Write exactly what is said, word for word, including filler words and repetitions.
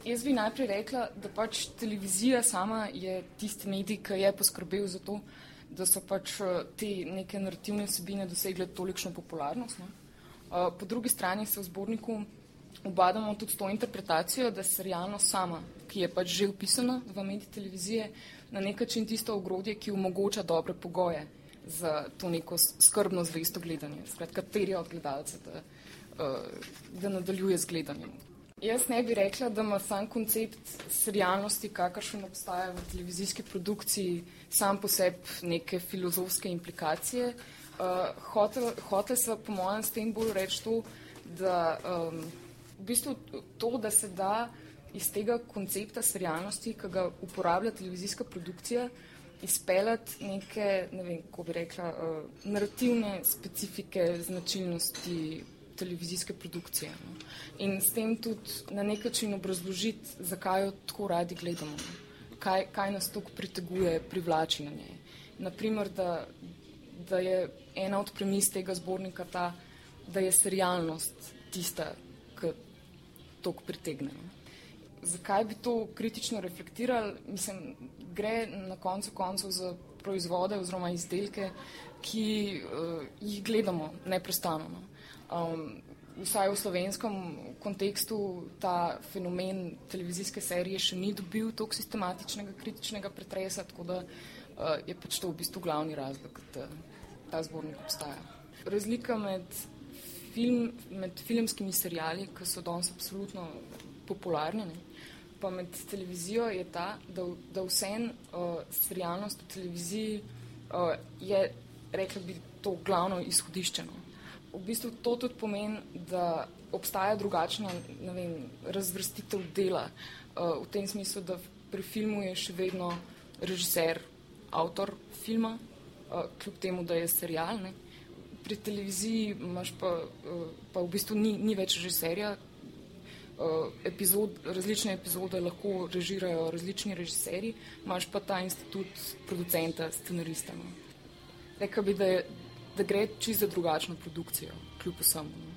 Jaz bi najprej rekla, da pač televizija sama je tisti medij, ki je poskrbel za to, da so pač te neke narativne vsebine dosegle tolikšno popularnost. Ne? Po drugi strani se v zborniku ubadamo tudi s to interpretacijo, da serialnost sama, ki je pač že vpisana v medij televizije, na nek način tisto ogrodje, ki omogoča dobre pogoje za to neko skrbno zvesto gledanje. Skratka, terja od gledalca, da, da nadaljuje z gledanjem. Jaz ne bi rekla, da ima sam koncept serialnosti, kakršen obstaja v televizijski produkciji, sam po sebi neke filozofske implikacije. Uh, hotel, hotel se po mojem s tem bolj reči to, da um, v bistvu to, da se da iz tega koncepta serialnosti, ki ga uporablja televizijska produkcija, izpeljati neke, ne vem, kako bi rekla, uh, narativne specifike, značilnosti televizijske produkcije. No. In s tem tudi na nek način obrazložiti, zakaj jo tako radi gledamo. No. Kaj, kaj nas toliko priteguje, privlači na njej. Naprimer, da, da je ena od premis tega zbornika ta, da je serialnost tista, ki toliko pritegne. No. Zakaj bi to kritično reflektirali? Mislim, gre na koncu koncev za proizvode oziroma izdelke, ki uh, jih gledamo neprestano. No. Um, vsaj v slovenskem kontekstu ta fenomen televizijske serije še ni dobil toliko sistematičnega kritičnega pretresa, tako da uh, je pač to v bistvu glavni razlog, da ta zbornik obstaja. Razlika med, film, med filmskimi seriali, ki so danes absolutno popularni, ne, pa med televizijo je ta, da, da vsem uh, serialnost v televiziji uh, je, rekla bi, to glavno izhodišče. No. V bistvu to tudi pomeni, da obstaja drugačna, ne vem, razvrstitev dela. Uh, v tem smislu, da pri filmu je še vedno režiser, avtor filma, uh, kljub temu, da je serial. Ne. Pri televiziji imaš pa, uh, pa v bistvu ni, ni več režiserja. Uh, epizod, različne epizode lahko režirajo različni režiserji, imaš pa ta institut producenta, scenarista. No. Rekla bi, da je da gre čisto za drugačno produkcijo, kljub vsemu.